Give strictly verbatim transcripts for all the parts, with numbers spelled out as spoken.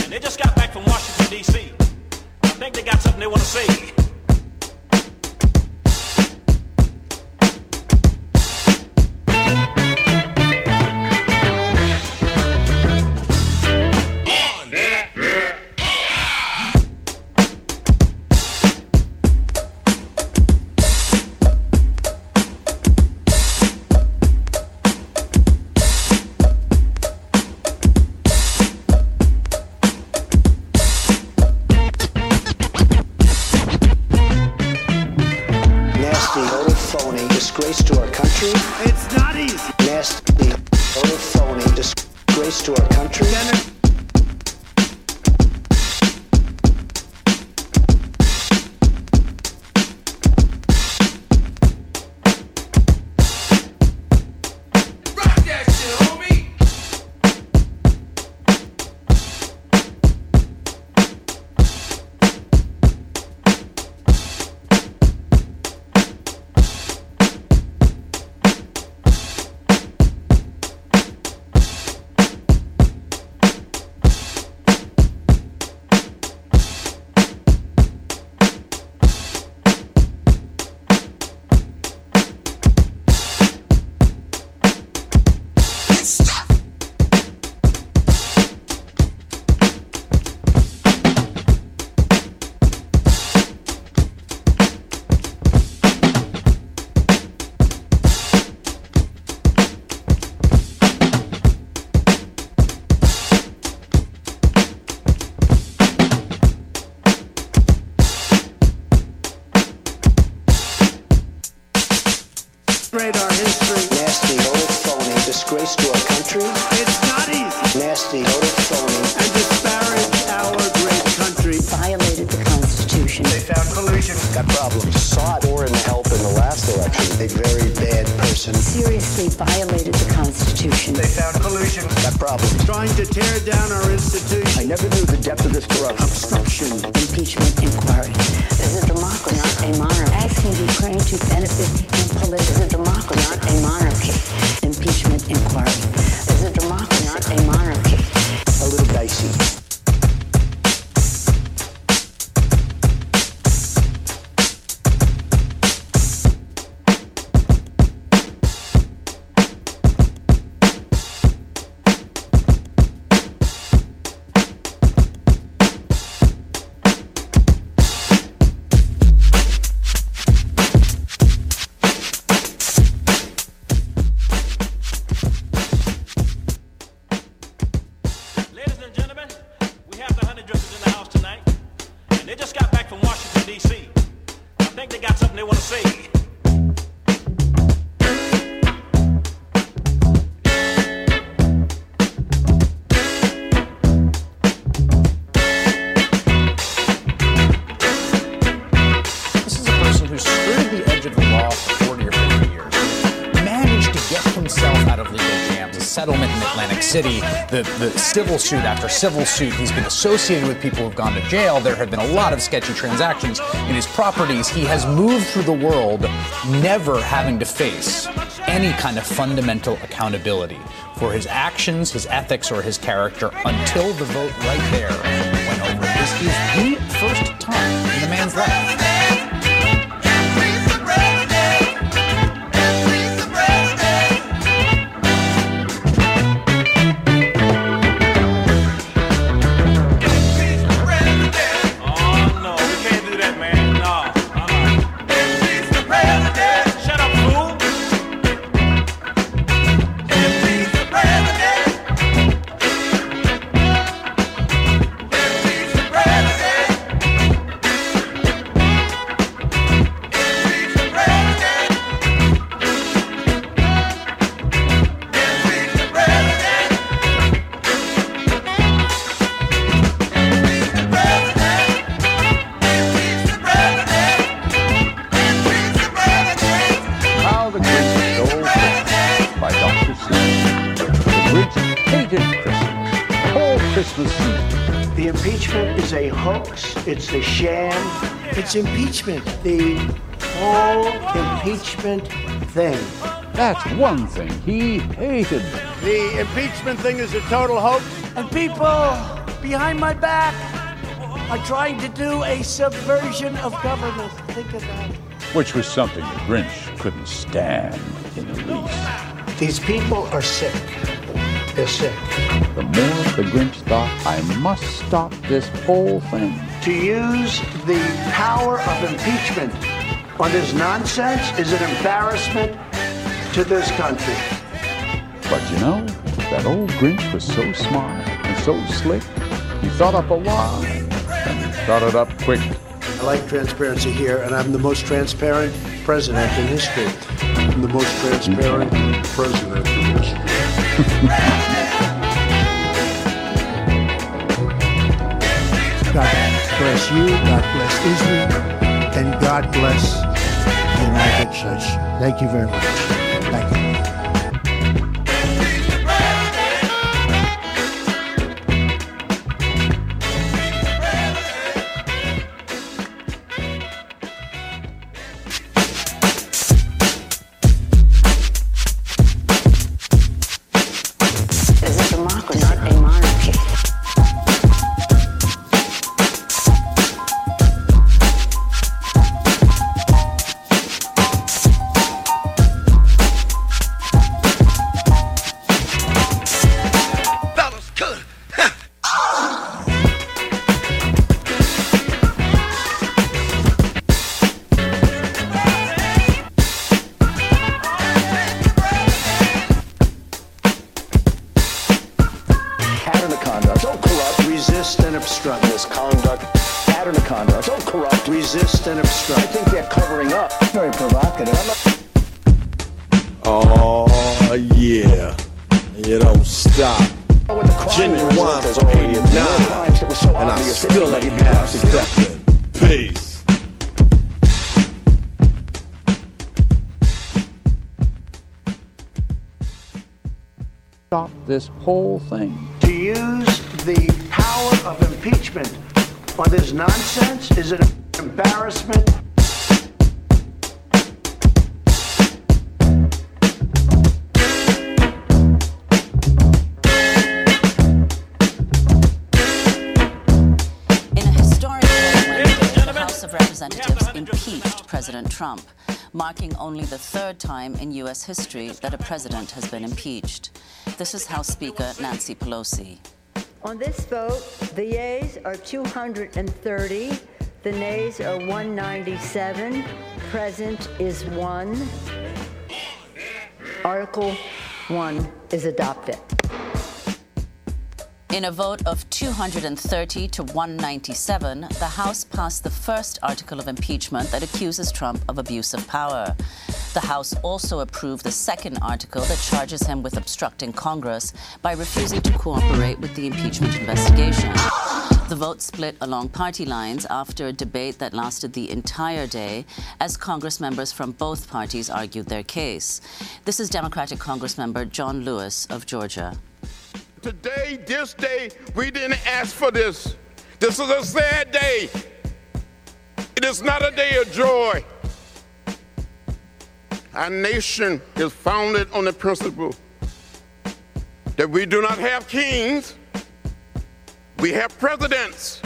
and they just got back from Washington, D C I think they got something they want to say. Disgrace to our country. It's not easy. Nasty, total phony, disgrace to our country. Senator. Our history. Nasty, total phony, disgrace to our country. It's not easy. Nasty, total phony. And disparage our great country. Violated the Constitution. They found collusion. Got problems. Sought foreign help in the last election. A very bad person. Seriously violated the Constitution. They found collusion. Got problems. Trying to tear down our institutions. I never knew the depth of this corruption. Obstruction. Impeachment inquiry. This is a democracy, not a monarchy. Asking Ukraine to benefit in political. This is a democracy, not a monarchy. Impeachment inquiry. This is a democracy, not a monarchy. A little dicey. They just got back from Washington, D C I think they got something they want to say. This is a person who skirted the edge of the law for forty or fifty years, managed to get himself out of legal jams, a settlement in Atlantic City, the, the civil suit after civil suit. He's been associated with people who've gone to jail. There have been a lot of sketchy transactions in his properties. He has moved through the world never having to face any kind of fundamental accountability for his actions, his ethics, or his character until the vote right there went over. This is the first time in the man's life. The impeachment is a hoax. It's a sham. It's impeachment. The whole impeachment thing. That's one thing he hated. The impeachment thing is a total hoax. And people behind my back are trying to do a subversion of government. Think of that. Which was something the Grinch couldn't stand in the least. These people are sick. They're sick. The more the Grinch thought, I must stop this whole thing. To use the power of impeachment on this nonsense is an embarrassment to this country. But you know, that old Grinch was so smart and so slick, he thought up a lie, and he thought it up quick. I like transparency here, and I'm the most transparent president in history. I'm the most transparent president in history. God bless you, God bless Israel, and God bless the United States. Thank you very much. Thank you. Resist and obstruct. Misconduct, pattern of conduct, don't corrupt. Resist and obstruct. I think they're covering up. Very provocative. Oh, yeah. You don't stop. Genuine for pain now. And I still ain't half stepping. Peace. Stop this whole thing. To use the power of impeachment on this nonsense is an embarrassment. In a historic moment, the House of Representatives impeached President Trump, marking only the third time in U S history that a president has been impeached. This is House Speaker Nancy Pelosi. On this vote, the yeas are two hundred thirty, the nays are one ninety-seven, present is one. Article one is adopted. In a vote of two hundred thirty to one ninety-seven, the House passed the first article of impeachment that accuses Trump of abuse of power. The House also approved the second article that charges him with obstructing Congress by refusing to cooperate with the impeachment investigation. The vote split along party lines after a debate that lasted the entire day as Congress members from both parties argued their case. This is Democratic Congressmember John Lewis of Georgia. Today, this day, we didn't ask for this. This is a sad day. It is not a day of joy. Our nation is founded on the principle that we do not have kings, we have presidents.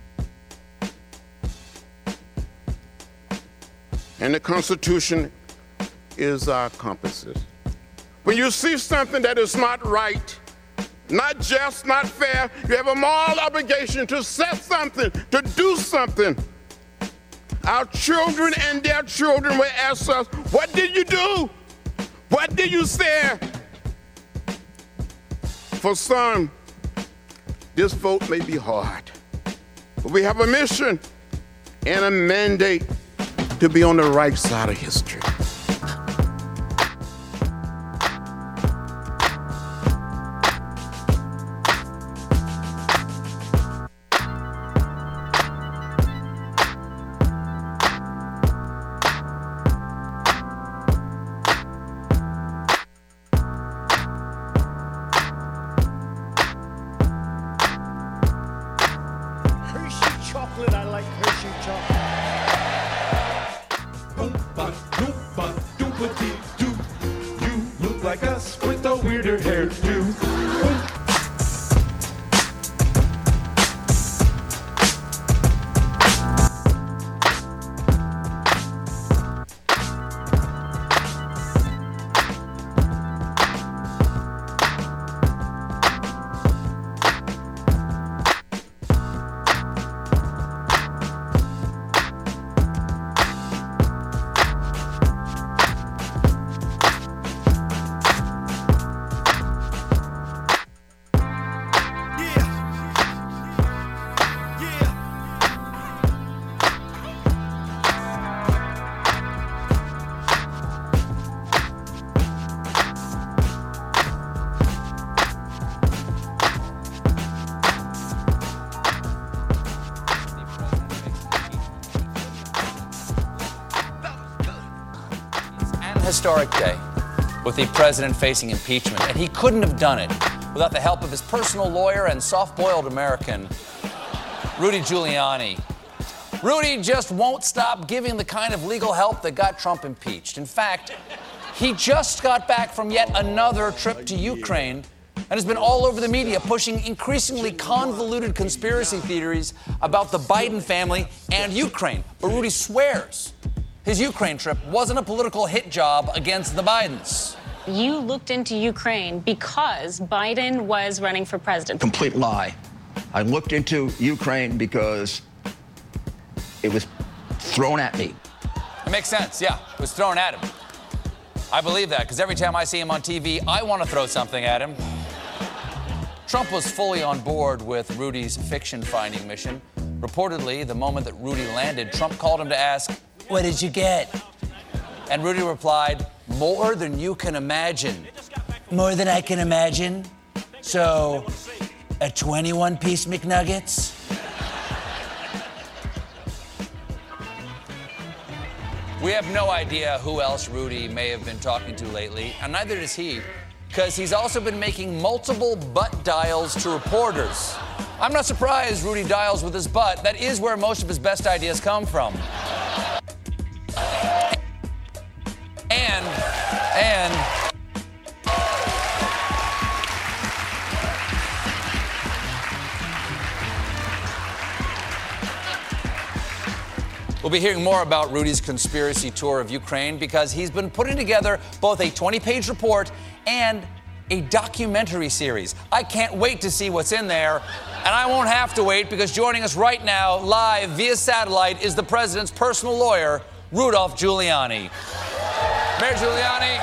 And the Constitution is our compasses. When you see something that is not right, not just, not fair, you have a moral obligation to set something, to do something. Our children and their children will ask us, what did you do? What did you say? For some, this vote may be hard, but we have a mission and a mandate to be on the right side of history. I like Hershey chocolate. You look like us with a weirder hairdo. historic day with the president facing impeachment, and he couldn't have done it without the help of his personal lawyer and soft-boiled American, Rudy Giuliani. Rudy just won't stop giving the kind of legal help that got Trump impeached. In fact, he just got back from yet another trip to Ukraine and has been all over the media pushing increasingly convoluted conspiracy theories about the Biden family and Ukraine. But Rudy swears his Ukraine trip wasn't a political hit job against the Bidens. You looked into Ukraine because Biden was running for president. Complete lie. I looked into Ukraine because it was thrown at me. It makes sense, yeah. It was thrown at him. I believe that, because every time I see him on T V, I want to throw something at him. Trump was fully on board with Rudy's fiction-finding mission. Reportedly, the moment that Rudy landed, Trump called him to ask, "What did you get?" And Rudy replied, "More than you can imagine." More than I can imagine? So, a twenty-one piece McNuggets? We have no idea who else Rudy may have been talking to lately, and neither does he, because he's also been making multiple butt dials to reporters. I'm not surprised Rudy dials with his butt. That is where most of his best ideas come from. And, and... We'll be hearing more about Rudy's conspiracy tour of Ukraine because he's been putting together both a twenty-page report and a documentary series. I can't wait to see what's in there, and I won't have to wait because joining us right now, live via satellite, is the president's personal lawyer, Rudolph Giuliani. Mayor Giuliani,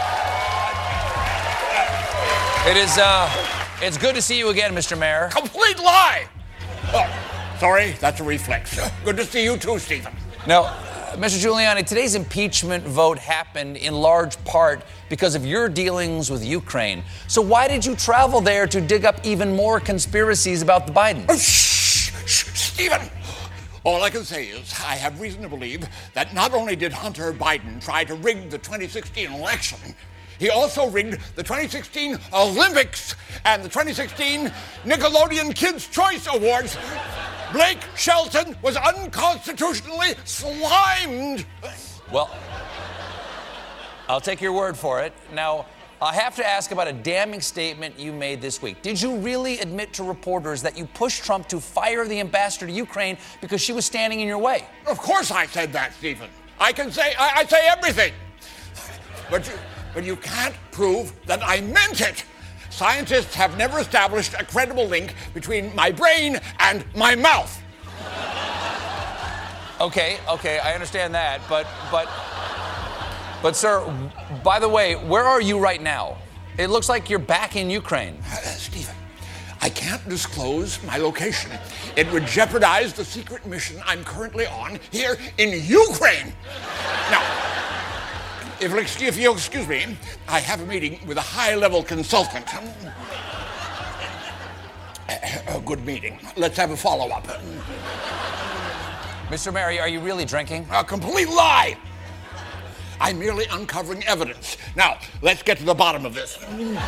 it is, uh, it's good to see you again, Mister Mayor. Complete lie! Oh, sorry, that's a reflex. Good to see you too, Stephen. Now, uh, Mister Giuliani, today's impeachment vote happened in large part because of your dealings with Ukraine. So why did you travel there to dig up even more conspiracies about the Bidens? Oh, shh, shh, Stephen! All I can say is I have reason to believe that not only did Hunter Biden try to rig the twenty sixteen election, he also rigged the twenty sixteen Olympics and the twenty sixteen Nickelodeon Kids' Choice Awards. Blake Shelton was unconstitutionally slimed. Well, I'll take your word for it. Now, I have to ask about a damning statement you made this week. Did you really admit to reporters that you pushed Trump to fire the ambassador to Ukraine because she was standing in your way? Of course I said that, Stephen. I can say, I, I say everything. But you, but you can't prove that I meant it. Scientists have never established a credible link between my brain and my mouth. Okay, okay, I understand that, but, but, but, sir, by the way, where are you right now? It looks like you're back in Ukraine. Uh, Stephen, I can't disclose my location. It would jeopardize the secret mission I'm currently on here in Ukraine. Now, If, if you'll excuse me, I have a meeting with a high-level consultant. A, a good meeting. Let's have a follow-up. Mister Mary, are you really drinking? A complete lie! I'm merely uncovering evidence. Now, let's get to the bottom of this.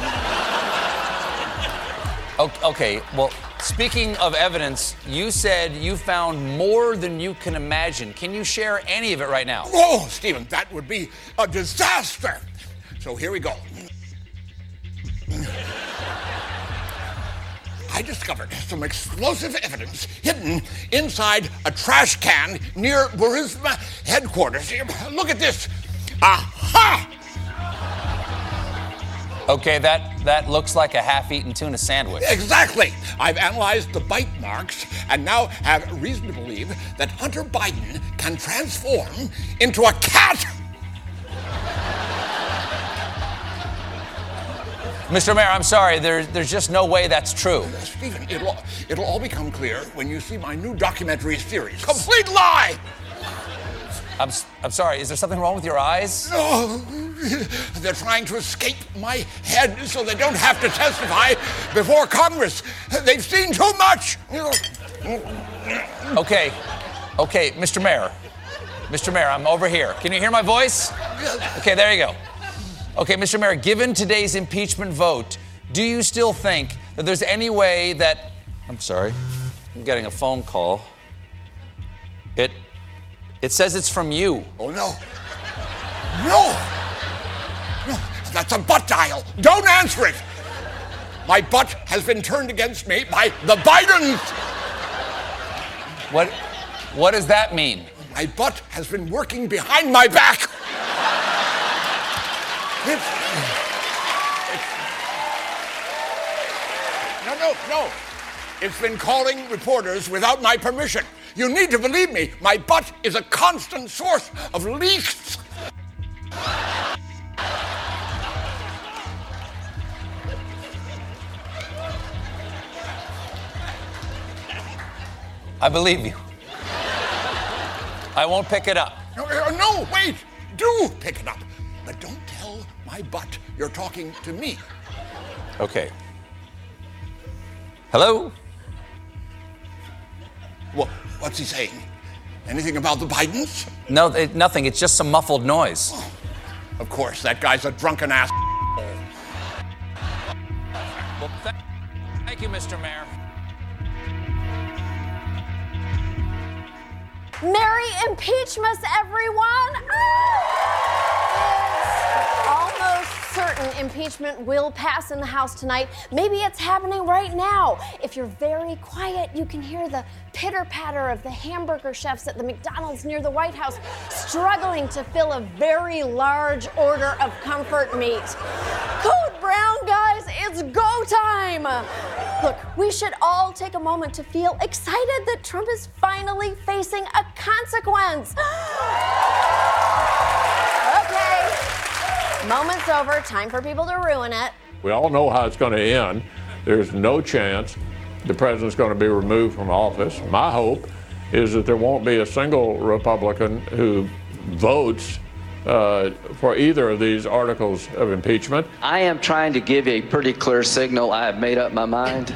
Okay, well, speaking of evidence, you said you found more than you can imagine. Can you share any of it right now? Oh, Stephen, that would be a disaster. So here we go. I discovered some explosive evidence hidden inside a trash can near Burisma headquarters. Look at this. Aha! Okay, that, that looks like a half-eaten tuna sandwich. Exactly. I've analyzed the bite marks and now have reason to believe that Hunter Biden can transform into a cat. Mister Mayor, I'm sorry. There, there's just no way that's true. Uh, Stephen, it'll, it'll all become clear when you see my new documentary series. Complete lie! I'm, I'm sorry, is there something wrong with your eyes? Oh, they're trying to escape my head so they don't have to testify before Congress. They've seen too much. Okay, okay, Mister Mayor. Mister Mayor, I'm over here. Can you hear my voice? Okay, there you go. Okay, Mister Mayor, given today's impeachment vote, do you still think that there's any way that... I'm sorry, I'm getting a phone call. It, it says it's from you. Oh, no. No! No, that's a butt dial. Don't answer it. My butt has been turned against me by the Bidens. What, what does that mean? My butt has been working behind my back. It's, it's, no, no, no. It's been calling reporters without my permission. You need to believe me. My butt is a constant source of leaks. I believe you. I won't pick it up. No, no, wait. Do pick it up. But don't tell my butt you're talking to me. Okay. Hello? What, what's he saying? Anything about the Bidens? No, it, nothing. It's just some muffled noise. Oh, of course, that guy's a drunken ass. Well, th- thank you, Mister Mayor. Merry impeachment, everyone! It's almost certain impeachment will pass in the House tonight. Maybe it's happening right now. If you're very quiet, you can hear the pitter-patter of the hamburger chefs at the McDonald's near the White House struggling to fill a very large order of comfort meat. Code Brown, guys, it's go time! Look, we should all take a moment to feel excited that Trump is finally facing a consequence. Okay, moment's over. Time for people to ruin it. We all know how it's going to end. There's no chance the president's going to be removed from office. My hope is that there won't be a single Republican who votes uh, for either of these articles of impeachment. I am trying to give a pretty clear signal. I have made up my mind.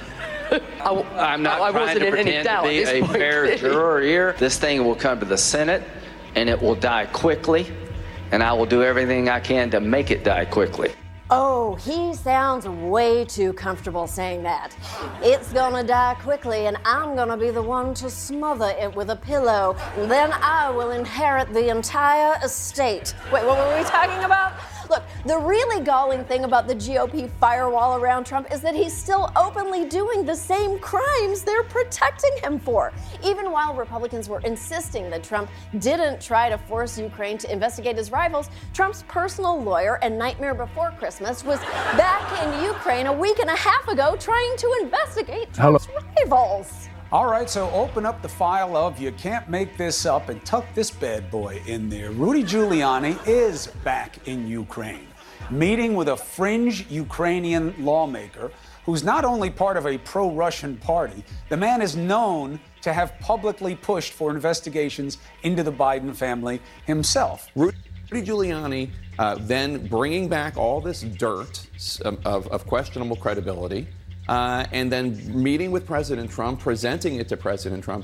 I, I'm not I trying wasn't to in any pretend doubt to be at this a point. fair juror here. This thing will come to the Senate, and it will die quickly, and I will do everything I can to make it die quickly. Oh, he sounds way too comfortable saying that. It's gonna die quickly, and I'm gonna be the one to smother it with a pillow. Then I will inherit the entire estate. Wait, what were we talking about? Look, the really galling thing about the G O P firewall around Trump is that he's still openly doing the same crimes they're protecting him for. Even while Republicans were insisting that Trump didn't try to force Ukraine to investigate his rivals, Trump's personal lawyer and nightmare before Christmas was back in Ukraine a week and a half ago trying to investigate Trump's Hello. rivals. All right, so open up the file of You Can't Make This Up and tuck this bad boy in there. Rudy Giuliani is back in Ukraine, meeting with a fringe Ukrainian lawmaker who's not only part of a pro-Russian party, the man is known to have publicly pushed for investigations into the Biden family himself. Rudy Giuliani uh, then bringing back all this dirt of, of questionable credibility, Uh, and then meeting with President Trump, presenting it to President Trump.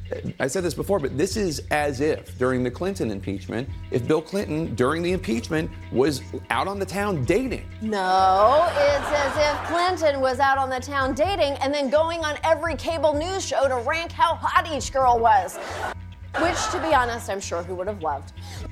I said this before, but this is as if during the Clinton impeachment, if Bill Clinton during the impeachment was out on the town dating. No, it's as if Clinton was out on the town dating and then going on every cable news show to rank how hot each girl was. Which, to be honest, I'm sure he would have loved.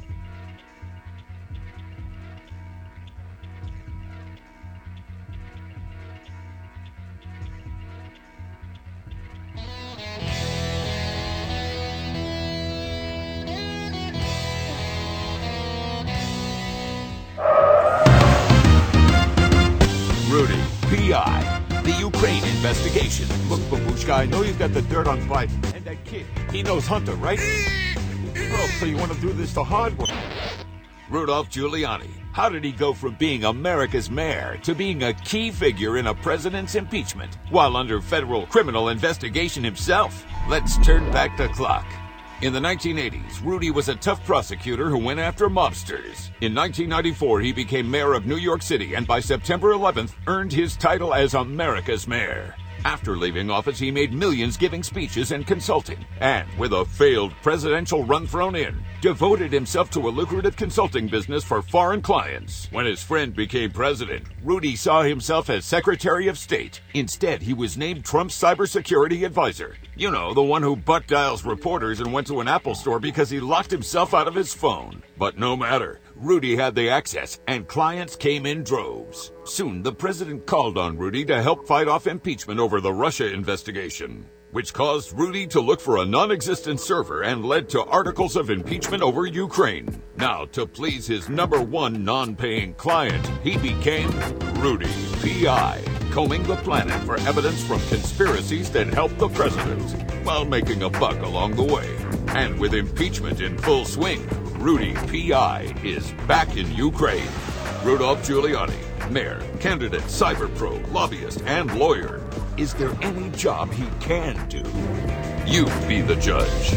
Rudy, P I, the Ukraine investigation. Look, Babushka, I know you've got the dirt on Biden. And that kid, he knows Hunter, right? Oh, so you want to do this the hard way? Rudolph Giuliani, how did he go from being America's mayor to being a key figure in a president's impeachment while under federal criminal investigation himself? Let's turn back the clock. In the nineteen eighties, Rudy was a tough prosecutor who went after mobsters. In nineteen ninety-four, he became mayor of New York City and by September eleventh earned his title as America's mayor. After leaving office, he made millions giving speeches and consulting. And with a failed presidential run thrown in, devoted himself to a lucrative consulting business for foreign clients. When his friend became president, Rudy saw himself as Secretary of State. Instead, he was named Trump's cybersecurity advisor. You know, the one who butt dials reporters and went to an Apple store because he locked himself out of his phone. But no matter. Rudy had the access, and clients came in droves. Soon, the president called on Rudy to help fight off impeachment over the Russia investigation, which caused Rudy to look for a non-existent server and led to articles of impeachment over Ukraine. Now, to please his number one non-paying client, he became Rudy P I, combing the planet for evidence from conspiracies that helped the president, while making a buck along the way. And with impeachment in full swing, Rudy P I is back in Ukraine. Rudolph Giuliani, mayor, candidate, cyber pro, lobbyist, and lawyer. Is there any job he can do? You be the judge.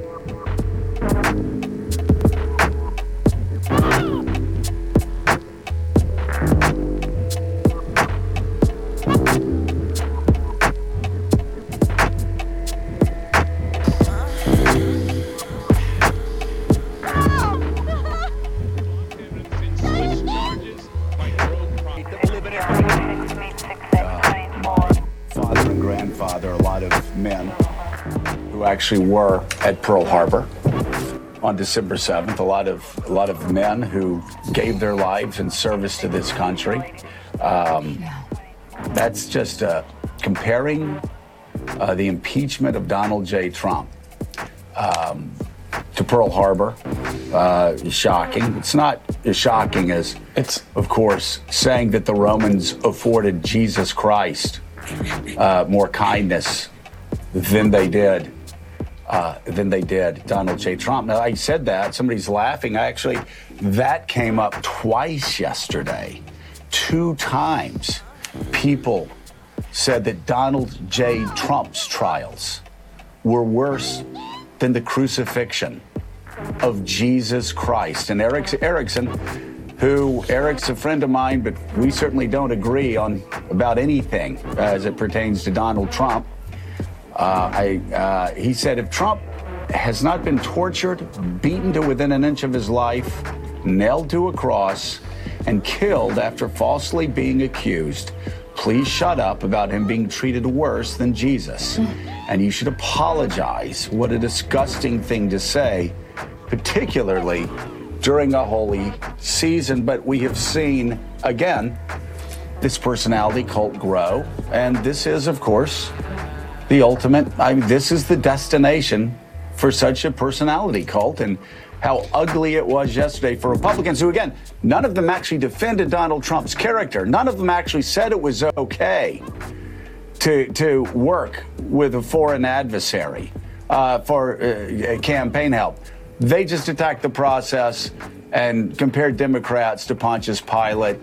Actually were at Pearl Harbor on December seventh. A lot of a lot of men who gave their lives in service to this country. Um, that's just uh, comparing uh, the impeachment of Donald J. Trump um, to Pearl Harbor. Uh, is shocking. It's not as shocking as it's, of course, saying that the Romans afforded Jesus Christ uh, more kindness than they did. Uh, than they did Donald J. Trump. Now, I said that. Somebody's laughing. Actually, that came up twice yesterday. Two times, people said that Donald J. Trump's trials were worse than the crucifixion of Jesus Christ. And Eric Erickson, who Eric's a friend of mine, but we certainly don't agree on about anything as it pertains to Donald Trump. Uh, I, uh, he said if Trump has not been tortured, beaten to within an inch of his life, nailed to a cross, and killed after falsely being accused, please shut up about him being treated worse than Jesus. And you should apologize. What a disgusting thing to say, particularly during a holy season. But we have seen, again, this personality cult grow. And this is, of course, the ultimate, I mean, this is the destination for such a personality cult, and how ugly it was yesterday for Republicans who, again, none of them actually defended Donald Trump's character. None of them actually said it was okay to, to work with a foreign adversary uh, for uh, campaign help. They just attacked the process and compared Democrats to Pontius Pilate.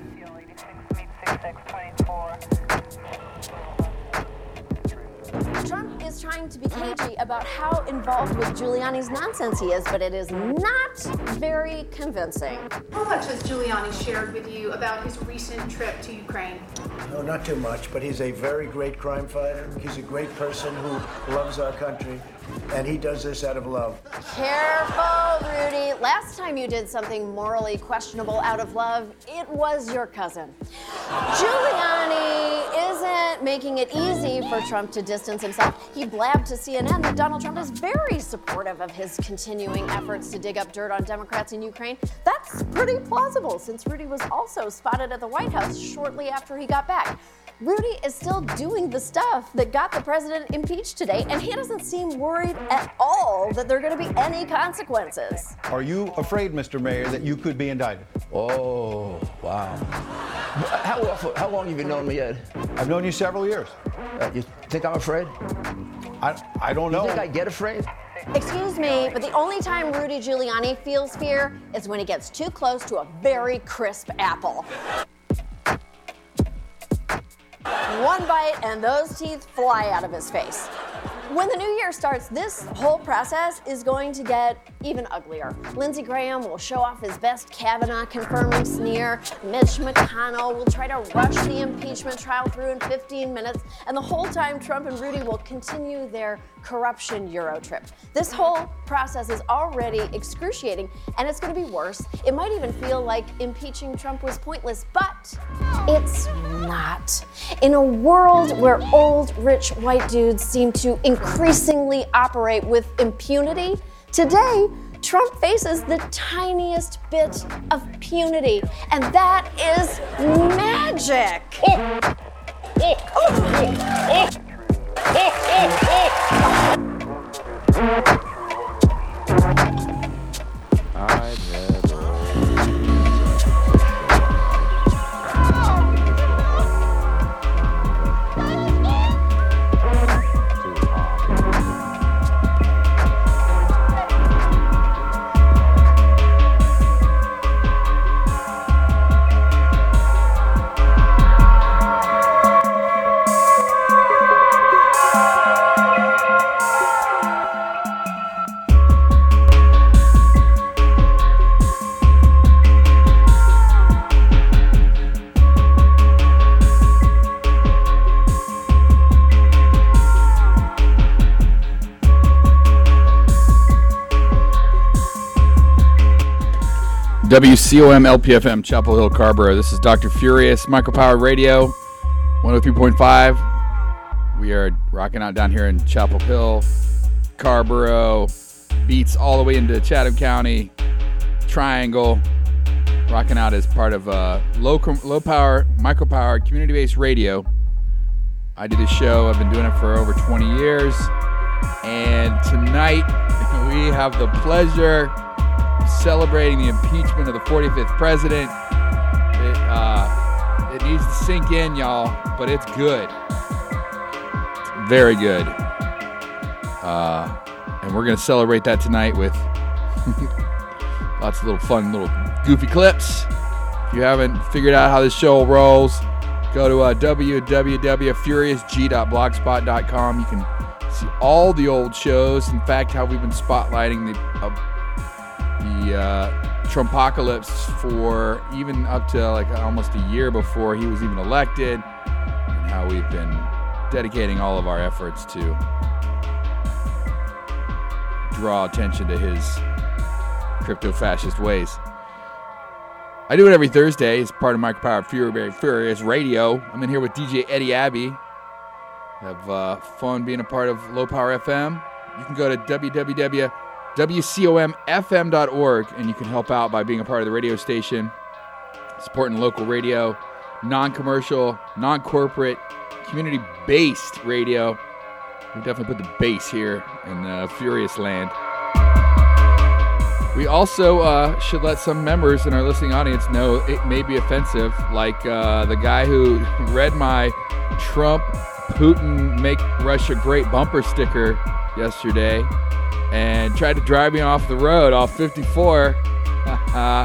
Trump is trying to be cagey about how involved with Giuliani's nonsense he is, but it is not very convincing. How much has Giuliani shared with you about his recent trip to Ukraine? No, not too much, but he's a very great crime fighter. He's a great person who loves our country, and he does this out of love. Careful, Rudy. Last time you did something morally questionable out of love, it was your cousin. Giuliani isn't making it easy for Trump to distance himself. He blabbed to C N N that Donald Trump is very supportive of his continuing efforts to dig up dirt on Democrats in Ukraine. That's pretty plausible, since Rudy was also spotted at the White House shortly after he got back. Rudy is still doing the stuff that got the president impeached today, and he doesn't seem worried at all that there are going to be any consequences. Are you afraid, Mister Mayor, that you could be indicted? Oh, wow. How, how long have you known me, Ed? I've known you several years. Uh, you think I'm afraid? I, I don't know. You think I get afraid? Excuse me, but the only time Rudy Giuliani feels fear is when he gets too close to a very crisp apple. One bite and those teeth fly out of his face. When the new year starts, this whole process is going to get even uglier. Lindsey Graham will show off his best Kavanaugh-confirming sneer. Mitch McConnell will try to rush the impeachment trial through in fifteen minutes. And the whole time, Trump and Rudy will continue their corruption Euro trip. This whole process is already excruciating, and it's going to be worse. It might even feel like impeaching Trump was pointless, but it's not. In a world where old, rich, white dudes seem to increasingly operate with impunity, today, Trump faces the tiniest bit of punity, and that is magic. W C O M L P F M, Chapel Hill, Carrboro. This is Doctor Furious, Micropower Radio, one oh three point five. We are rocking out down here in Chapel Hill, Carrboro, beats all the way into Chatham County, Triangle, rocking out as part of uh, low, low power, micropower, community-based radio. I do this show. I've been doing it for over twenty years. And tonight, we have the pleasure celebrating the impeachment of the forty-fifth president. It, uh, it needs to sink in, y'all, but it's good. It's very good. Uh, and we're going to celebrate that tonight with lots of little fun, little goofy clips. If you haven't figured out how this show rolls, go to uh, w w w dot furious g dot blogspot dot com. You can see all the old shows. In fact, how we've been spotlighting the uh, the uh, Trumpocalypse for even up to like almost a year before he was even elected, and how we've been dedicating all of our efforts to draw attention to his crypto-fascist ways. I do it every Thursday as part of Micropower Fury Furious Radio. I'm in here with D J Eddie Abbey. Have uh, fun being a part of Low Power F M. You can go to w w w dot w c o m f m dot org and you can help out by being a part of the radio station, supporting local radio, non-commercial, non-corporate, community-based radio. We definitely put the bass here in uh, Furious Land. We also uh, should let some members in our listening audience know it may be offensive, like uh, the guy who read my Trump, Putin, Make Russia Great bumper sticker yesterday and tried to drive me off the road off fifty-four. That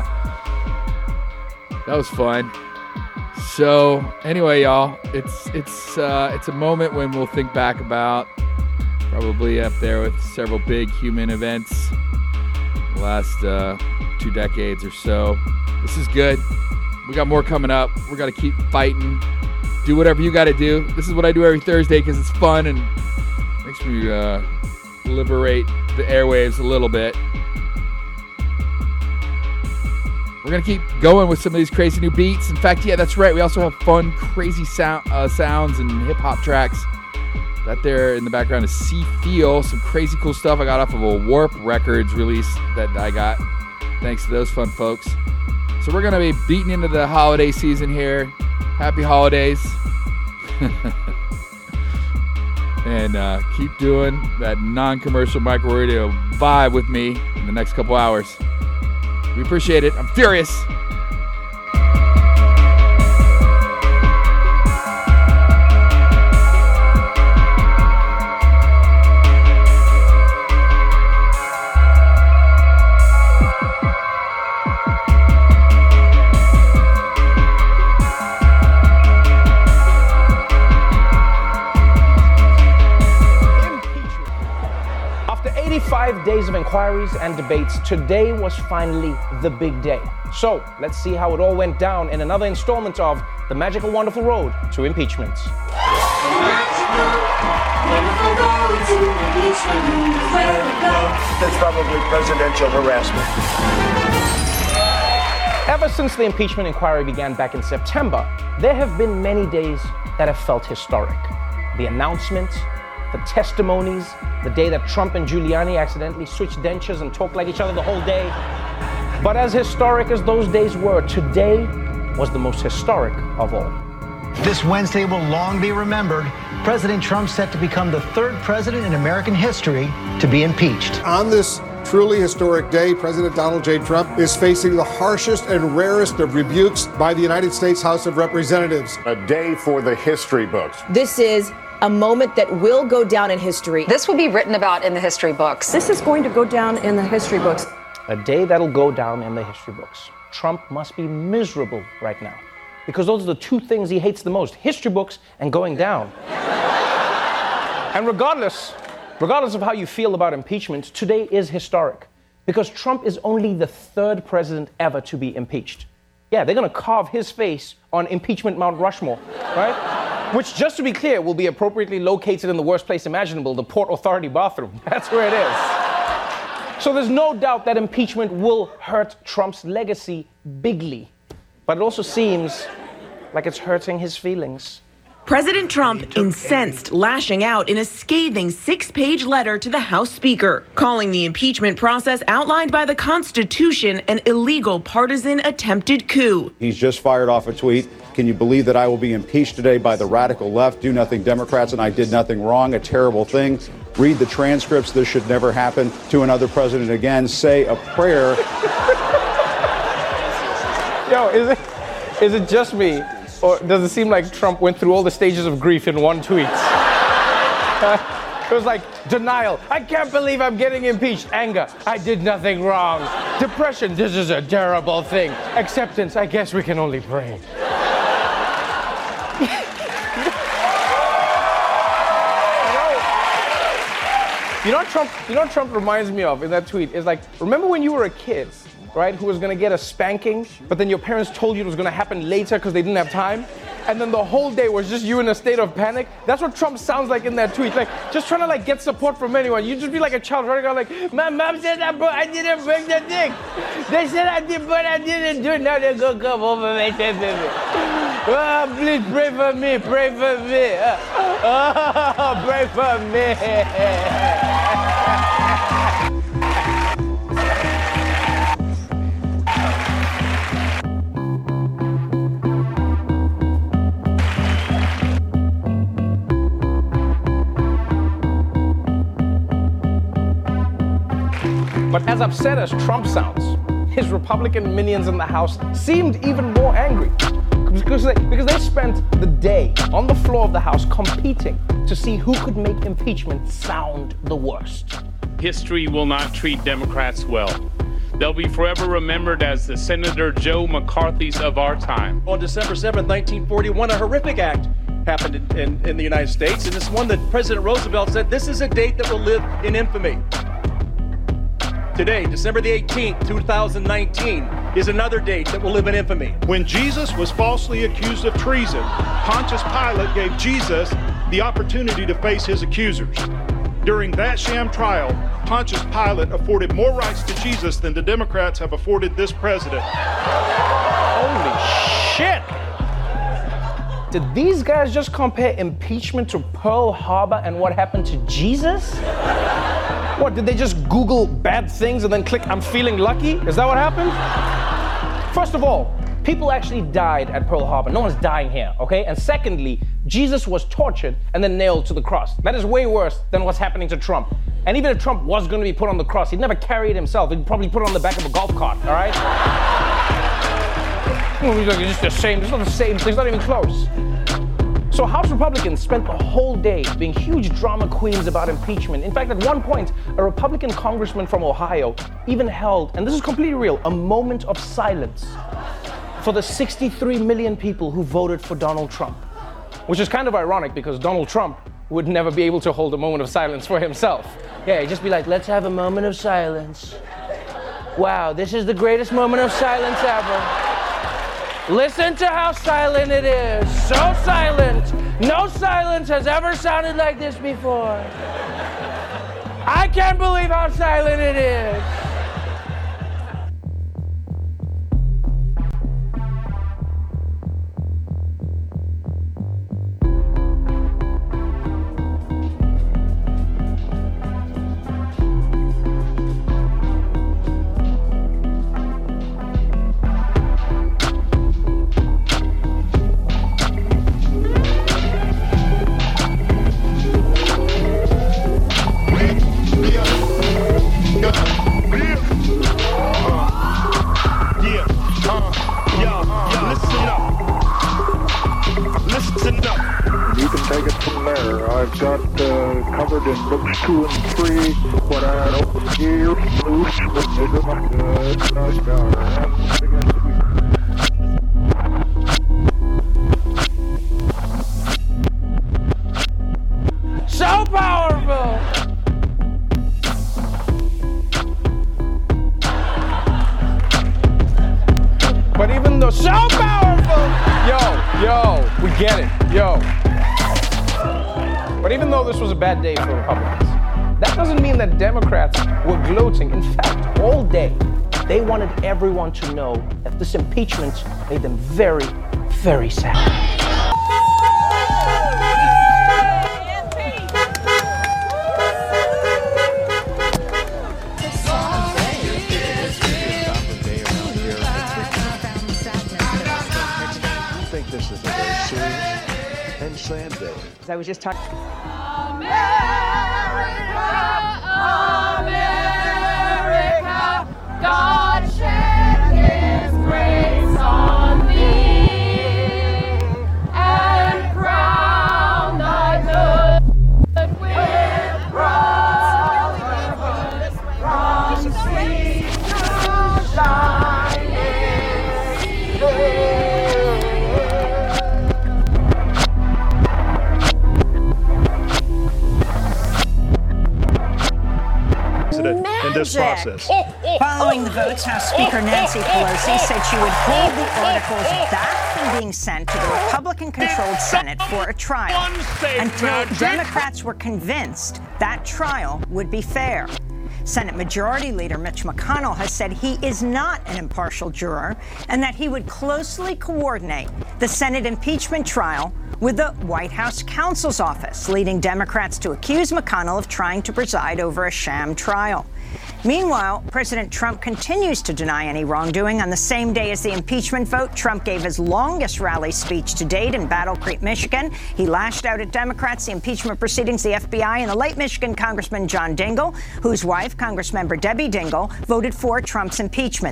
was fun. So anyway, y'all, it's it's uh, it's a moment when we'll think back about, probably up there with several big human events the last uh, two decades or so. This is good. We got more coming up. We're gonna keep fighting. Do whatever you got to do. This is what I do every Thursday because it's fun and makes me uh, liberate the airwaves a little bit. We're going to keep going with some of these crazy new beats. In fact, yeah, that's right. We also have fun, crazy sound, uh, sounds and hip-hop tracks. That there in the background is C Feel, some crazy cool stuff I got off of a Warp Records release that I got. Thanks to those fun folks. So we're going to be beating into the holiday season here. Happy holidays. And uh, keep doing that non-commercial micro radio vibe with me in the next couple hours. We appreciate it. I'm furious. five days of inquiries and debates, today was finally the big day. So let's see how it all went down in another installment of The Magical Wonderful Road to Impeachment. That's probably presidential harassment. Ever since the impeachment inquiry began back in September, there have been many days that have felt historic. The announcement, the testimonies, the day that Trump and Giuliani accidentally switched dentures and talked like each other the whole day. But as historic as those days were, today was the most historic of all. This Wednesday will long be remembered. President Trump set to become the third president in American history to be impeached. On this truly historic day, President Donald J. Trump is facing the harshest and rarest of rebukes by the United States House of Representatives. A day for the history books. This is a moment that will go down in history. This will be written about in the history books. This is going to go down in the history books. A day that'll go down in the history books. Trump must be miserable right now, because those are the two things he hates the most, history books and going down. And regardless, regardless of how you feel about impeachment, today is historic, because Trump is only the third president ever to be impeached. Yeah, they're gonna carve his face on impeachment Mount Rushmore, right? Which, just to be clear, will be appropriately located in the worst place imaginable, the Port Authority bathroom. That's where it is. So there's no doubt that impeachment will hurt Trump's legacy bigly. But it also seems like it's hurting his feelings. President Trump incensed, lashing out in a scathing six-page letter to the House Speaker, calling the impeachment process outlined by the Constitution an illegal partisan attempted coup. He's just fired off a tweet. Can you believe that I will be impeached today by the radical left? Do nothing Democrats, and I did nothing wrong. A terrible thing. Read the transcripts. This should never happen to another president again. Say a prayer. Yo, is it, is it just me? Or does it seem like Trump went through all the stages of grief in one tweet? Uh, it was like denial. I can't believe I'm getting impeached. Anger. I did nothing wrong. Depression. This is a terrible thing. Acceptance. I guess we can only pray. You know what Trump, you know what Trump reminds me of in that tweet? Is like, remember when you were a kid, right, who was gonna get a spanking, but then your parents told you it was gonna happen later because they didn't have time? And then the whole day was just you in a state of panic? That's what Trump sounds like in that tweet. Like, just trying to like get support from anyone. You just be like a child running around like, my mom said I, I didn't break the thing. They said I did, but I didn't do it. Now they're gonna come over me. Oh, please pray for me, pray for me. Oh, pray for me. But as upset as Trump sounds, his Republican minions in the House seemed even more angry. Because they, because they spent the day on the floor of the House competing to see who could make impeachment sound the worst. History will not treat Democrats well. They'll be forever remembered as the Senator Joe McCarthy's of our time. On December seventh, nineteen forty-one, a horrific act happened in, in, in the United States, and it's one that President Roosevelt said, this is a date that will live in infamy. Today, December the eighteenth, two thousand nineteen, is another date that will live in infamy. When Jesus was falsely accused of treason, Pontius Pilate gave Jesus the opportunity to face his accusers. During that sham trial, Pontius Pilate afforded more rights to Jesus than the Democrats have afforded this president. Holy shit! Did these guys just compare impeachment to Pearl Harbor and what happened to Jesus? What, did they just Google bad things and then click, I'm feeling lucky? Is that what happened? First of all, people actually died at Pearl Harbor. No one's dying here, okay? And secondly, Jesus was tortured and then nailed to the cross. That is way worse than what's happening to Trump. And even if Trump was going to be put on the cross, he'd never carry it himself. He'd probably put it on the back of a golf cart, all right? It's just the same. It's not the same. It's not even close. So House Republicans spent the whole day being huge drama queens about impeachment. In fact, at one point, a Republican congressman from Ohio even held, and this is completely real, a moment of silence for the sixty-three million people who voted for Donald Trump. Which is kind of ironic because Donald Trump would never be able to hold a moment of silence for himself. Yeah, he'd just be like, let's have a moment of silence. Wow, this is the greatest moment of silence ever. Listen to how silent it is. So silent. No silence has ever sounded like this before. I can't believe how silent it is. I've got uh, covered in books two and three, what I don't hear, loose, so powerful! But even though so powerful, yo, yo, we get it, yo. But even though this was a bad day for Republicans, that doesn't mean that Democrats were gloating. In fact, all day, they wanted everyone to know that this impeachment made them very, very sad. I think this is a very serious and sad day. I was just talking. America, America, God shed His grace on thee and crown thy good with brotherhood from sea to shining day. In this process. Following the votes, House Speaker Nancy Pelosi said she would hold the articles back from being sent to the Republican-controlled Senate for a trial until Democrats were convinced that trial would be fair. Senate Majority Leader Mitch McConnell has said he is not an impartial juror and that he would closely coordinate the Senate impeachment trial with the White House counsel's office, leading Democrats to accuse McConnell of trying to preside over a sham trial. Meanwhile, President Trump continues to deny any wrongdoing. On the same day as the impeachment vote, Trump gave his longest rally speech to date in Battle Creek, Michigan. He lashed out at Democrats, the impeachment proceedings, the F B I, and the late Michigan Congressman John Dingell, whose wife, Congressmember Debbie Dingell, voted for Trump's impeachment.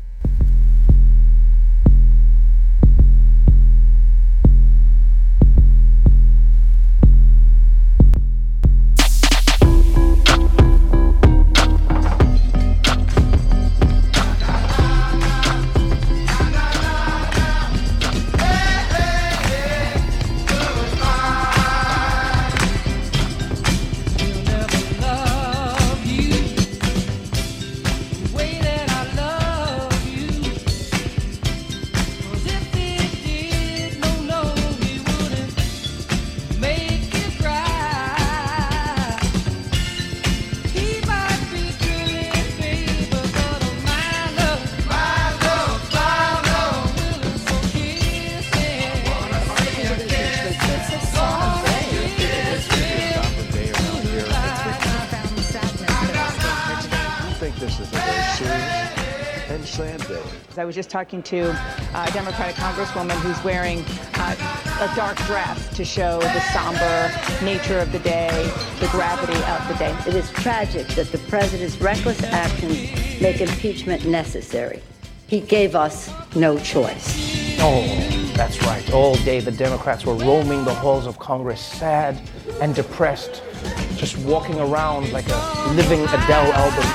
I was just talking to a Democratic Congresswoman who's wearing uh, a dark dress to show the somber nature of the day, the gravity of the day. It is tragic that the president's reckless actions make impeachment necessary. He gave us no choice. Oh, that's right. All day the Democrats were roaming the halls of Congress, sad and depressed, just walking around like a living Adele album.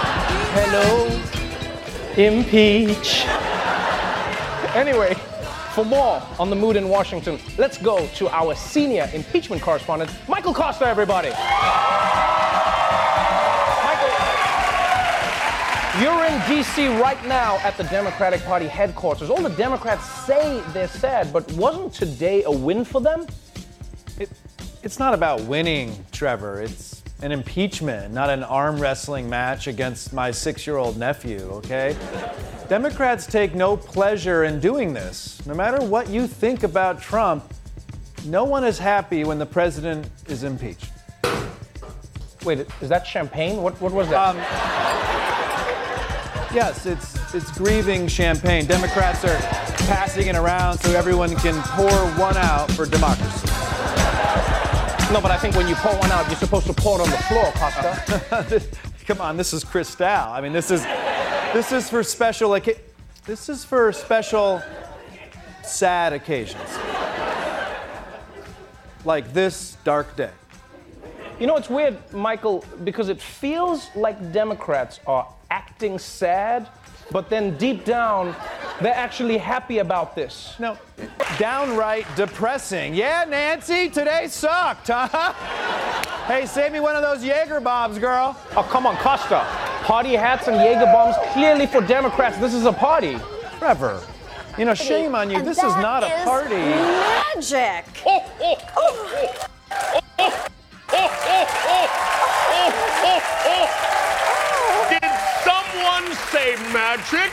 Hello. Impeach. Anyway, For more on the mood in Washington, let's go to our senior impeachment correspondent, Michael Costa, everybody. Michael, you're in D C right now at the Democratic Party headquarters. All the Democrats say they're sad, but wasn't today a win for them? It, it's not about winning, Trevor. It's an impeachment, not an arm wrestling match against my six-year-old nephew, okay? Democrats take no pleasure in doing this. No matter what you think about Trump, no one is happy when the president is impeached. Wait, is that champagne? What, what was that? Um, yes, it's it's grieving champagne. Democrats are passing it around so everyone can pour one out for democracy. No, but I think when you pour one out, you're supposed to pour it on the floor, Costa. Come on, this is Cristal. I mean, this is this is for special like this is for special sad occasions. Like this dark day. You know, it's weird, Michael, because it feels like Democrats are acting sad, but then deep down, they're actually happy about this. No, downright depressing. Yeah, Nancy, today sucked, huh? Hey, save me one of those Jaeger bombs, girl. Oh, come on, Costa. Party hats and Jaeger bombs, clearly for Democrats, this is a party. Trevor, you know, shame on you. This is not a party. Magic. Did someone say magic?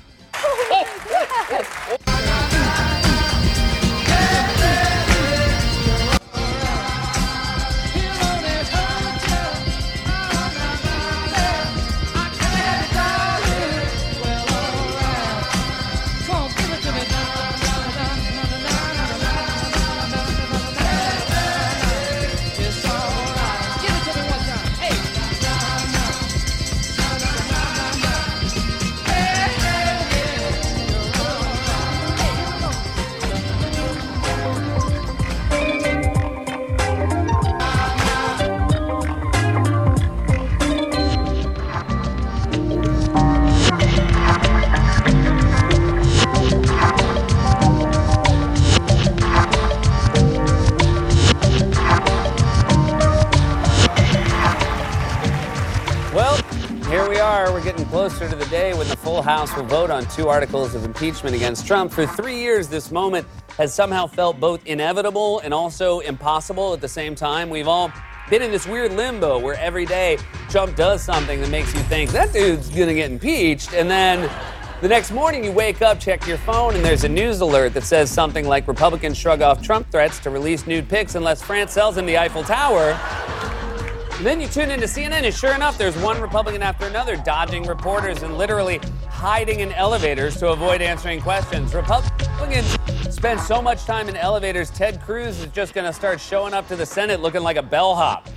Closer to the day when the full House will vote on two articles of impeachment against Trump. For three years, this moment has somehow felt both inevitable and also impossible at the same time. We've all been in this weird limbo where every day Trump does something that makes you think that dude's gonna get impeached, and then the next morning you wake up, check your phone, and there's a news alert that says something like Republicans shrug off Trump threats to release nude pics unless France sells him the Eiffel Tower. And then you tune into C N N, and sure enough, there's one Republican after another dodging reporters and literally hiding in elevators to avoid answering questions. Republicans spend so much time in elevators, Ted Cruz is just going to start showing up to the Senate looking like a bellhop.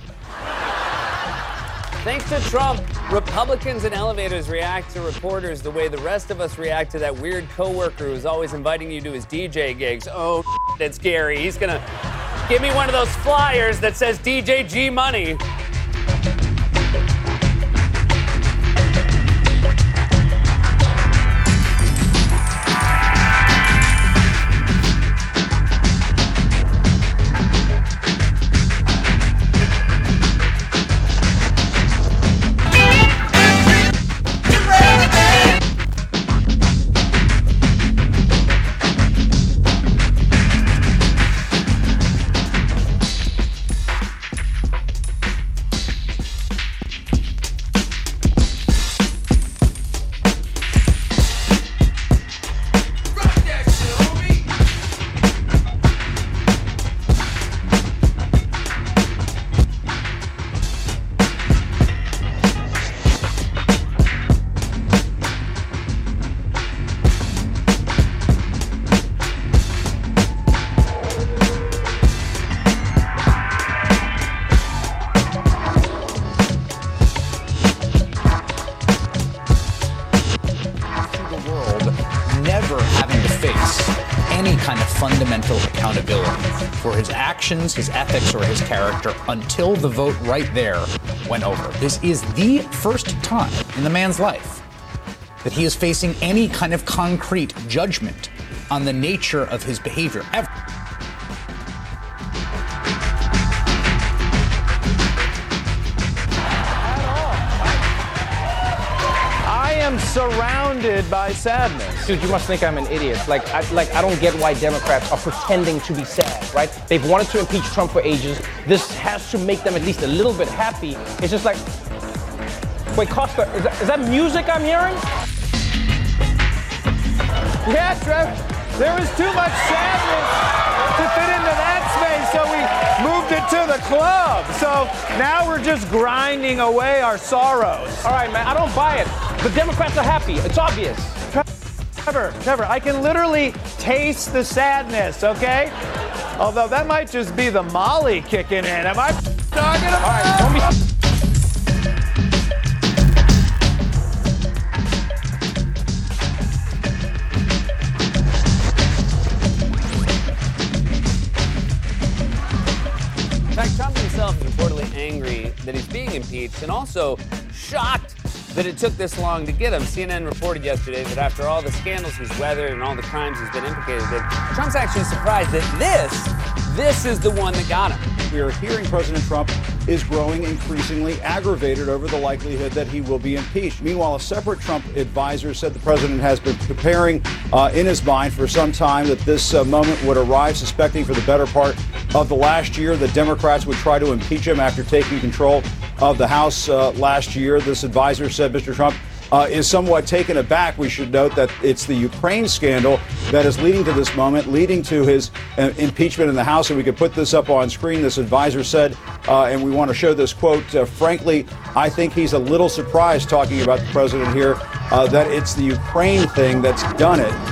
Thanks to Trump, Republicans in elevators react to reporters the way the rest of us react to that weird coworker who's always inviting you to his D J gigs. Oh, that's Gary. He's going to give me one of those flyers that says D J G Money. His ethics or his character until the vote right there went over. This is the first time in the man's life that he is facing any kind of concrete judgment on the nature of his behavior ever. I am surrounded by sadness. Dude, you must think I'm an idiot. Like I, like, I don't get why Democrats are pretending to be sad, right? They've wanted to impeach Trump for ages. This has to make them at least a little bit happy. It's just like, wait, Costa, is that, is that music I'm hearing? Yeah, Trev, there was too much sadness to fit into that space, so we moved it to the club. So now we're just grinding away our sorrows. All right, man, I don't buy it. The Democrats are happy. It's obvious. Trevor, Trevor, I can literally taste the sadness, okay? Although that might just be the Molly kicking in. Am I talking about? All right, don't be... In fact, Trump himself is reportedly angry that he's being impeached and also shocked that it took this long to get him. C N N reported yesterday that after all the scandals he's weathered and all the crimes he's been implicated in, Trump's actually surprised that this, this is the one that got him. We are hearing President Trump is growing increasingly aggravated over the likelihood that he will be impeached. Meanwhile, a separate Trump advisor said the president has been preparing uh, in his mind for some time that this uh, moment would arrive, suspecting for the better part of the last year that Democrats would try to impeach him after taking control of the House uh, last year. This advisor said Mister Trump uh, is somewhat taken aback. We should note that it's the Ukraine scandal that is leading to this moment, leading to his uh, impeachment in the House. And we could put this up on screen. This advisor said, uh, and we want to show this quote, uh, frankly, I think he's a little surprised, talking about the president here, uh, that it's the Ukraine thing that's done it.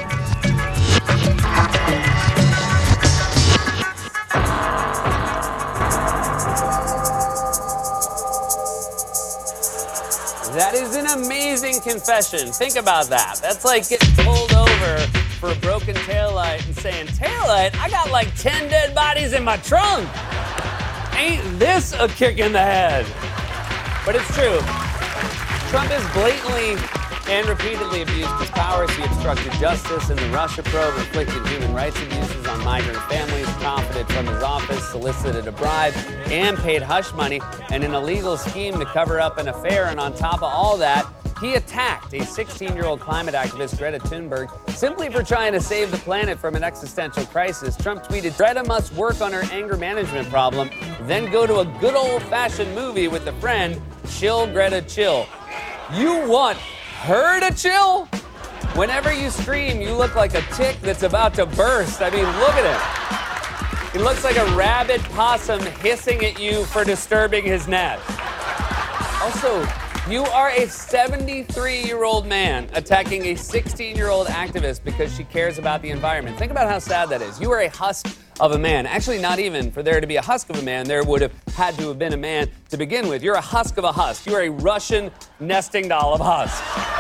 That is an amazing confession. Think about that. That's like getting pulled over for a broken taillight and saying, taillight? I got like ten dead bodies in my trunk. Ain't this a kick in the head? But it's true. Trump has blatantly and repeatedly abused his powers. He obstructed justice in the Russia probe, inflicted human rights abuses on migrant families, profited from his office, solicited a bribe, and paid hush money and an illegal scheme to cover up an affair. And on top of all that, he attacked a sixteen-year-old climate activist, Greta Thunberg, simply for trying to save the planet from an existential crisis. Trump tweeted, Greta must work on her anger management problem, then go to a good old-fashioned movie with a friend. Chill, Greta, chill. You want her to chill? Whenever you scream, you look like a tick that's about to burst. I mean, look at him. He looks like a rabid possum hissing at you for disturbing his nest. Also, you are a seventy-three-year-old man attacking a sixteen-year-old activist because she cares about the environment. Think about how sad that is. You are a husk of a man. Actually, not even for there to be a husk of a man, there would have had to have been a man to begin with. You're a husk of a husk. You're a Russian nesting doll of husk.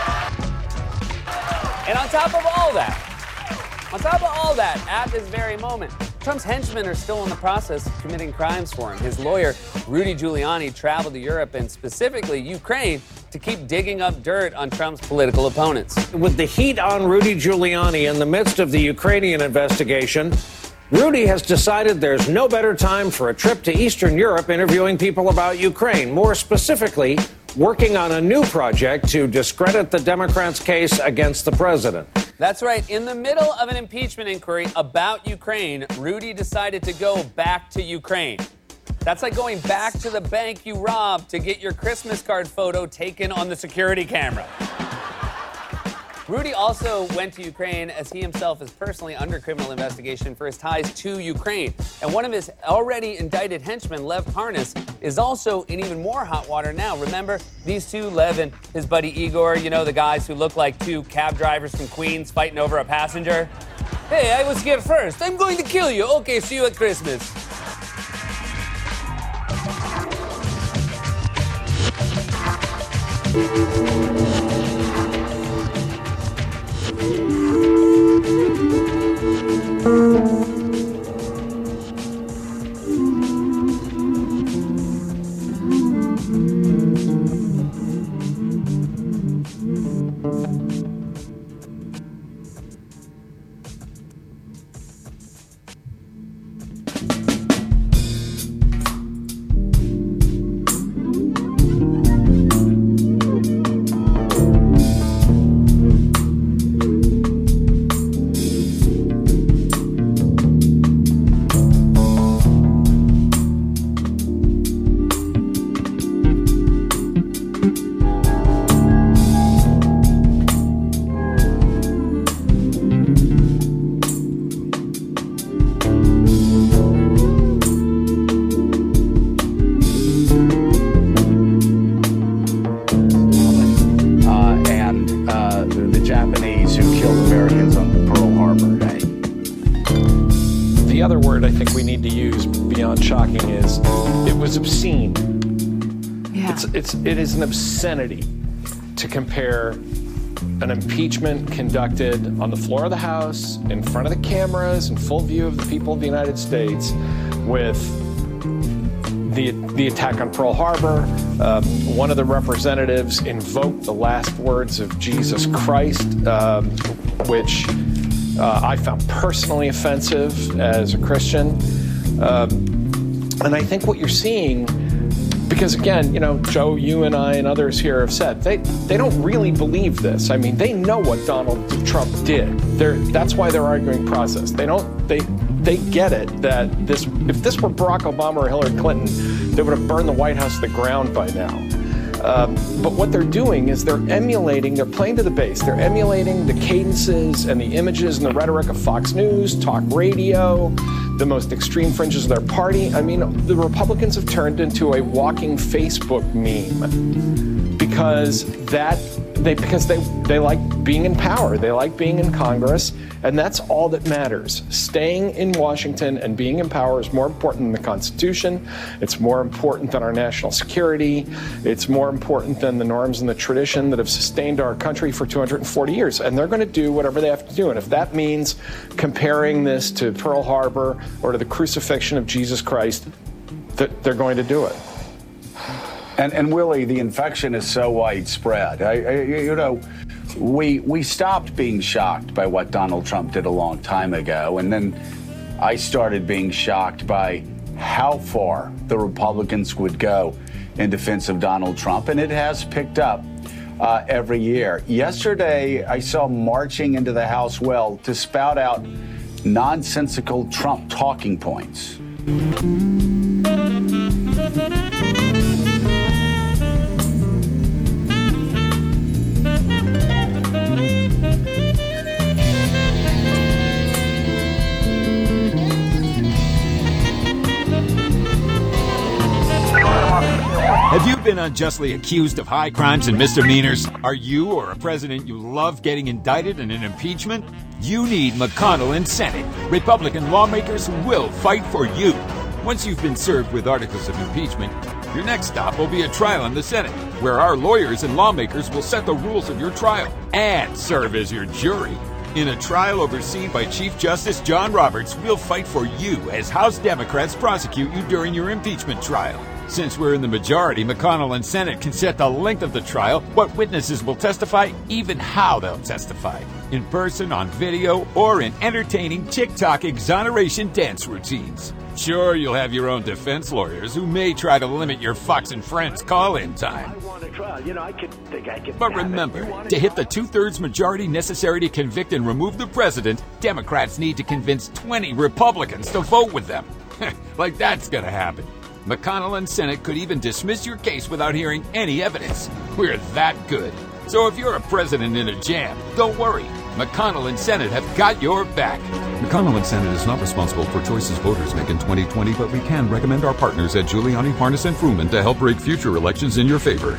And on top of all that, on top of all that, at this very moment, Trump's henchmen are still in the process of committing crimes for him. His lawyer, Rudy Giuliani, traveled to Europe and specifically Ukraine to keep digging up dirt on Trump's political opponents. With the heat on Rudy Giuliani in the midst of the Ukrainian investigation, Rudy has decided there's no better time for a trip to Eastern Europe interviewing people about Ukraine. More specifically, working on a new project to discredit the Democrats' case against the president. That's right. In the middle of an impeachment inquiry about Ukraine, Rudy decided to go back to Ukraine. That's like going back to the bank you robbed to get your Christmas card photo taken on the security camera. Rudy also went to Ukraine as he himself is personally under criminal investigation for his ties to Ukraine. And one of his already indicted henchmen, Lev Parnas, is also in even more hot water now. Remember these two, Lev and his buddy Igor, you know, the guys who look like two cab drivers from Queens fighting over a passenger? Hey, I was here first. I'm going to kill you. Okay, see you at Christmas. obscene. Yeah. It's, it's, it is an obscenity to compare an impeachment conducted on the floor of the House, in front of the cameras, in full view of the people of the United States, with the, the attack on Pearl Harbor. Um, one of the representatives invoked the last words of Jesus Christ, um, which uh, I found personally offensive as a Christian. Um, and I think what you're seeing, because again, you know, Joe, you and I and others here have said, they, they don't really believe this. I mean, they know what Donald Trump did. They're, that's why they're arguing process. They don't, they, they get it that this, if this were Barack Obama or Hillary Clinton, they would have burned the White House to the ground by now. Um, but what they're doing is they're emulating, they're playing to the base. They're emulating the cadences and the images and the rhetoric of Fox News, talk radio, the most extreme fringes of their party. I mean, the Republicans have turned into a walking Facebook meme because that they because they they like being in power. They like being in Congress, and that's all that matters. Staying in Washington and being in power is more important than the Constitution. It's more important than our national security. It's more important than the norms and the tradition that have sustained our country for two hundred forty years. And they're going to do whatever they have to do. And if that means comparing this to Pearl Harbor or to the crucifixion of Jesus Christ, th- they're going to do it. And, and Willie, the infection is so widespread. I, I, you know, we we stopped being shocked by what Donald Trump did a long time ago, and then I started being shocked by how far the Republicans would go in defense of Donald Trump, and it has picked up uh, every year. Yesterday, I saw marching into the House well to spout out nonsensical Trump talking points. Have you been unjustly accused of high crimes and misdemeanors? Are you or a president you love getting indicted in an impeachment? You need McConnell and Senate, Republican lawmakers who will fight for you. Once you've been served with articles of impeachment, your next stop will be a trial in the Senate, where our lawyers and lawmakers will set the rules of your trial and serve as your jury. In a trial overseen by Chief Justice John Roberts, we'll fight for you as House Democrats prosecute you during your impeachment trial. Since we're in the majority, McConnell and Senate can set the length of the trial, what witnesses will testify, even how they'll testify. In person, on video, or in entertaining TikTok exoneration dance routines. Sure, you'll have your own defense lawyers who may try to limit your Fox and Friends call-in time. But remember, to hit the two-thirds majority necessary to convict and remove the president, Democrats need to convince twenty Republicans to vote with them. Like that's gonna happen. McConnell and Senate could even dismiss your case without hearing any evidence. We're that good. So if you're a president in a jam, don't worry. McConnell and Senate have got your back. McConnell and Senate is not responsible for choices voters make in twenty twenty, but we can recommend our partners at Giuliani, Parnas, and Fruman to help break future elections in your favor.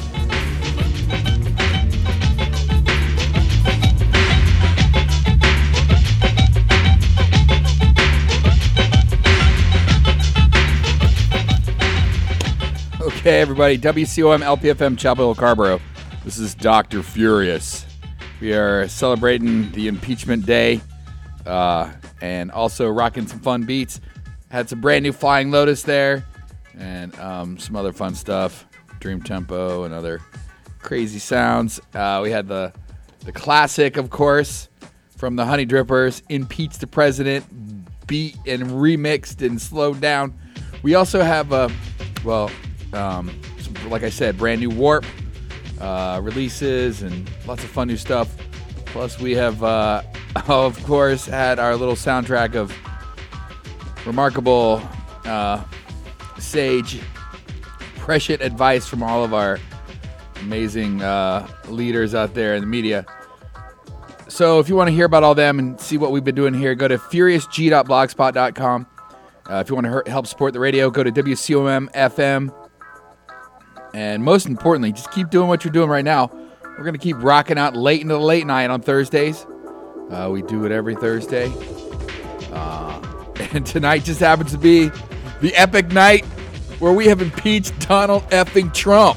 Okay, everybody, W C O M, L P F M, Chapel Hill, Scarborough. This is Doctor Furious. We are celebrating the impeachment day uh, and also rocking some fun beats. Had some brand new Flying Lotus there and um, some other fun stuff, Dream Tempo and other crazy sounds. Uh, we had the the classic, of course, from the Honey Drippers, Impeach the President, beat and remixed and slowed down. We also have, a, well, um, some, like I said, brand new Warp uh, releases and lots of fun new stuff. Plus, we have, uh, of course, had our little soundtrack of remarkable, uh, sage, prescient advice from all of our amazing uh, leaders out there in the media. So if you want to hear about all them and see what we've been doing here, go to furious g dot blogspot dot com. Uh, if you want to help support the radio, go to W C O M F M. And most importantly, just keep doing what you're doing right now. We're going to keep rocking out late into the late night on Thursdays. Uh, we do it every Thursday. Uh, and tonight just happens to be the epic night where we have impeached Donald effing Trump.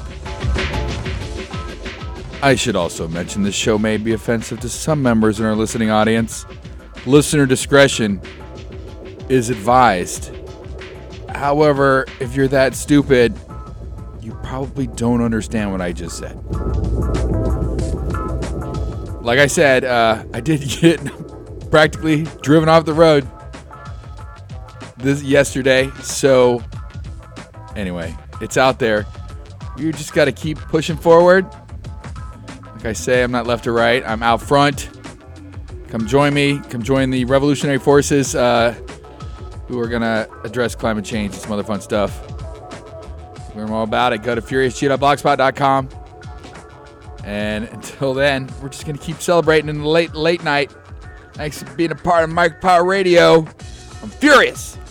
I should also mention this show may be offensive to some members in our listening audience. Listener discretion is advised. However, if you're that stupid, you probably don't understand what I just said. Like I said, uh, I did get practically driven off the road this yesterday. So anyway, it's out there. You just got to keep pushing forward. Like I say, I'm not left or right. I'm out front. Come join me. Come join the revolutionary forces uh, who are going to address climate change and some other fun stuff. Learn more about it. Go to furious g dot blogspot dot com. And until then, we're just going to keep celebrating in the late, late night. Thanks for being a part of Mike Power Radio. I'm furious.